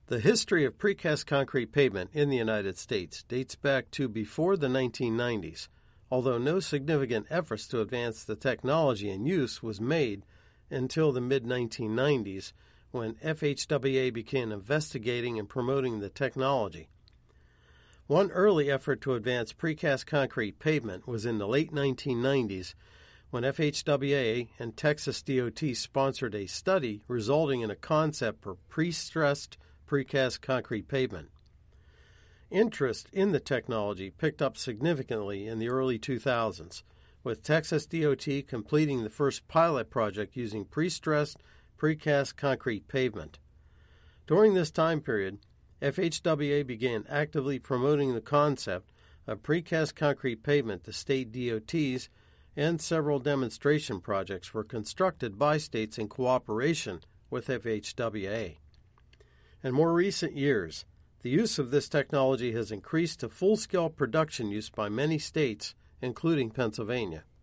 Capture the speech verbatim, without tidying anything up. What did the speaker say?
The history of precast concrete pavement in the United States dates back to before the nineteen nineties, although no significant efforts to advance the technology in use was made until the mid nineteen nineties, when F H W A began investigating and promoting the technology. One early effort to advance precast concrete pavement was in the late nineteen nineties, when F H W A and Texas D O T sponsored a study resulting in a concept for pre-stressed precast concrete pavement. Interest in the technology picked up significantly in the early two thousands, with Texas D O T completing the first pilot project using pre-stressed precast concrete pavement. During this time period, F H W A began actively promoting the concept of precast concrete pavement to state D O Ts, and several demonstration projects were constructed by states in cooperation with F H W A. In more recent years, the use of this technology has increased to full-scale production use by many states, including Pennsylvania.